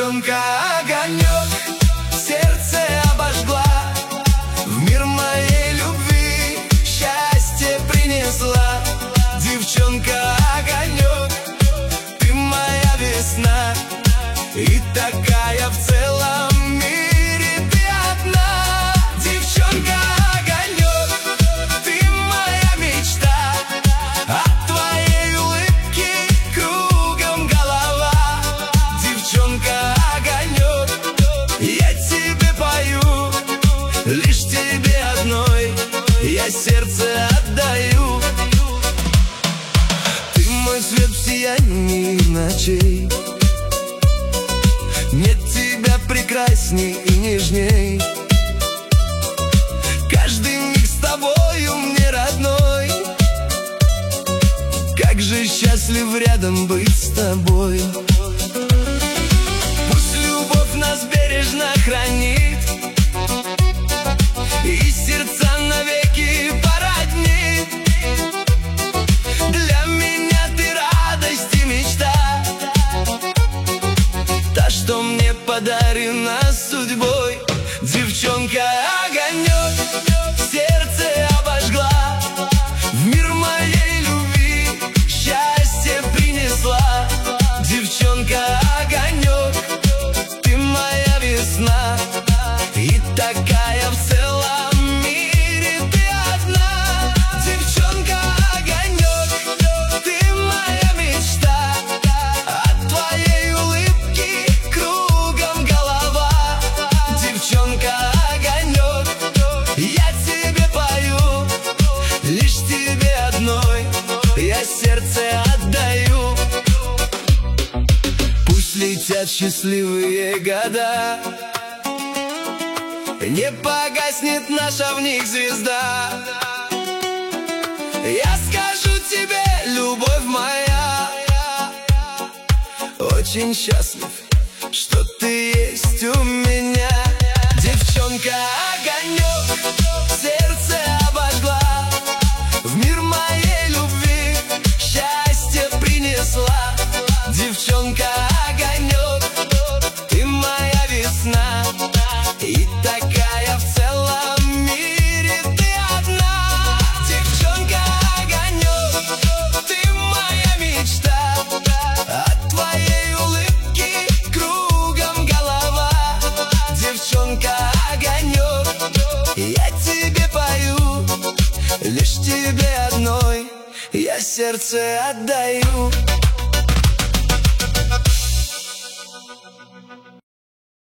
Девчонка огонек, сердце обожгла, в мир моей любви счастье принесла. Девчонка огонек, ты моя весна, и такая в целом мире ты одна. Девчонка огонек, ты моя мечта, от твоей улыбки кругом голова. Девчонка огонек, я тебе пою, лишь тебе одной я сердце отдаю. Ты мой свет в сиянии ночей, нет тебя прекрасней и нежней. Каждый миг с тобою мне родной, как же счастлив рядом быть с тобой. Пусть любовь нас бережно хранит и сердца навеки породнит. Для меня ты радость и мечта, та, что мне подарена судьбой. Девчонка огонек, сердце обожгла, в мир моей любви счастье принесла. Девчонка огонек, ты моя весна, и такая в целом мире ты одна. Девчонка огонек, ты моя мечта, от твоей улыбки кругом голова. Девчонка огонек, я тебе пою, лишь тебе одной я сердце отдаю. Пусть летят счастливые года, не погаснет наша в них звезда. Я скажу тебе, любовь моя, очень счастлив, что ты есть у меня. Девчонка огонек, сердце обожгла, в мир моей любви счастье принесла. Девчонка огонек, ты моя весна, и такая в целом мире ты одна. Девчонка огонек, ты моя мечта, от твоей улыбки кругом голова. Девчонка огонек, я тебе пою, лишь тебе одной я сердце отдаю.